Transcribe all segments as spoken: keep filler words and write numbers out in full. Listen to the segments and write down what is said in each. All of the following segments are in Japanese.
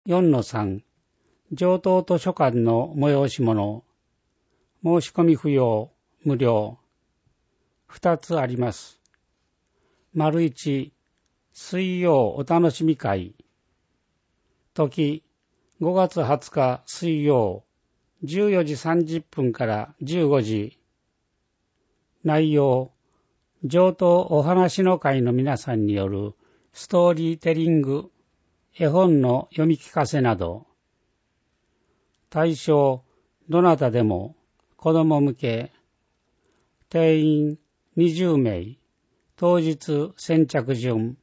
よんのさん、上等図書館の催し物、申し込み不要、無料、ふたつあります。丸いち、水曜お楽しみ会、時、ごがつはつか水曜、じゅうよじさんじゅっぷんからじゅうごじ、内容、上等お話の会の皆さんによるストーリーテリング、絵本の読み聞かせなど、対象、どなたでも、子供向け、定員にじゅうめい、当日先着順、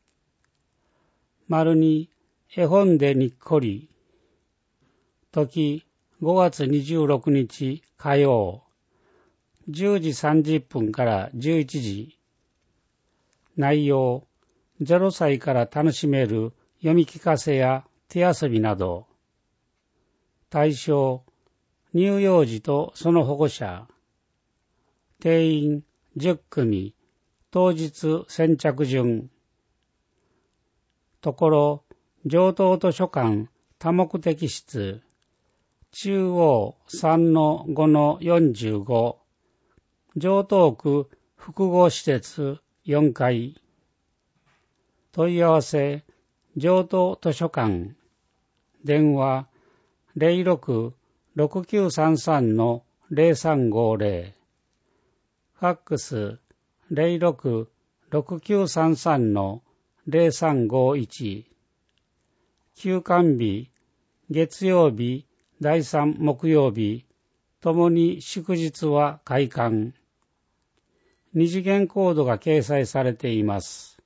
丸に絵本でにっこり、時ごがつにじゅうろくにち火曜、じゅうじさんじゅっぷんからじゅういちじ、内容、ゼロさいから楽しめる読み聞かせや手遊びなど、対象、乳幼児とその保護者、定員じゅっくみ、当日先着順、ところ、上等図書館多目的室、中央 さんのごのよんじゅうご、城東区複合施設よんかい、問い合わせ、上等図書館、電話 ゼロろく ろくきゅうさんさん のゼロさんごゼロ、ファックス ゼロろく ろくきゅうさんさん のゼロさんごいち、休館日、月曜日、だいさん木曜日、ともに祝日は開館。二次元コードが掲載されています。